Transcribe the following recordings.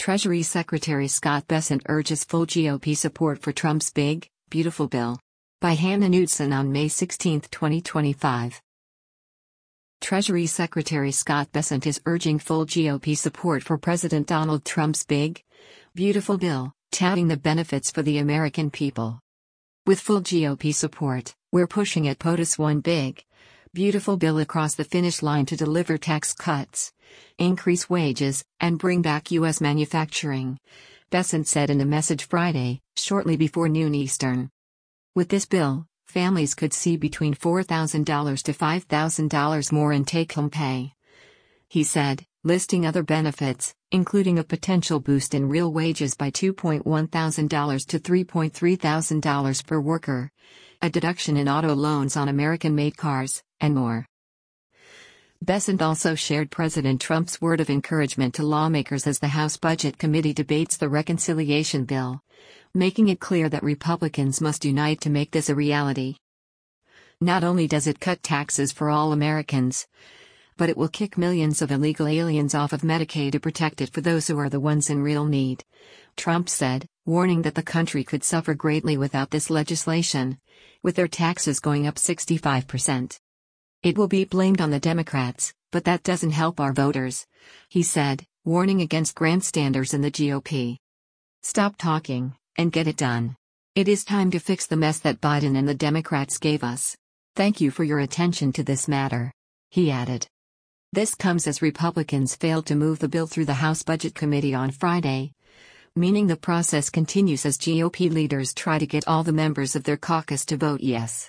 Treasury Secretary Scott Bessent urges full GOP support for Trump's Big, Beautiful Bill. By Hannah Knudsen on May 16, 2025. Treasury Secretary Scott Bessent is urging full GOP support for President Donald Trump's Big, Beautiful Bill, touting the benefits for the American people. With full GOP support, we're pushing at POTUS one big, beautiful bill across the finish line to deliver tax cuts, increase wages, and bring back U.S. manufacturing, Bessent said in a message Friday, shortly before noon Eastern. With this bill, families could see between $4,000 to $5,000 more in take-home pay. He said, listing other benefits, including a potential boost in real wages by $2,100 to $3,300 per worker, a deduction in auto loans on American-made cars, and more. Bessent also shared President Trump's word of encouragement to lawmakers as the House Budget Committee debates the reconciliation bill, making it clear that Republicans must unite to make this a reality. Not only does it cut taxes for all Americans, but it will kick millions of illegal aliens off of Medicaid to protect it for those who are the ones in real need, Trump said, warning that the country could suffer greatly without this legislation, with their taxes going up 65%. It will be blamed on the Democrats, but that doesn't help our voters, he said, warning against grandstanders in the GOP. Stop talking, and get it done. It is time to fix the mess that Biden and the Democrats gave us. Thank you for your attention to this matter, he added. This comes as Republicans failed to move the bill through the House Budget Committee on Friday, meaning the process continues as GOP leaders try to get all the members of their caucus to vote yes.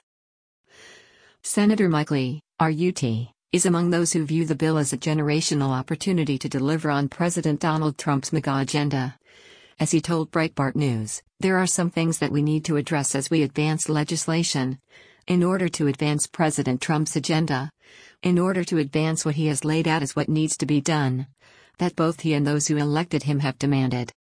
Senator Mike Lee, RUT, is among those who view the bill as a generational opportunity to deliver on President Donald Trump's MAGA agenda. As he told Breitbart News, there are some things that we need to address as we advance legislation, in order to advance President Trump's agenda, in order to advance what he has laid out as what needs to be done, that both he and those who elected him have demanded.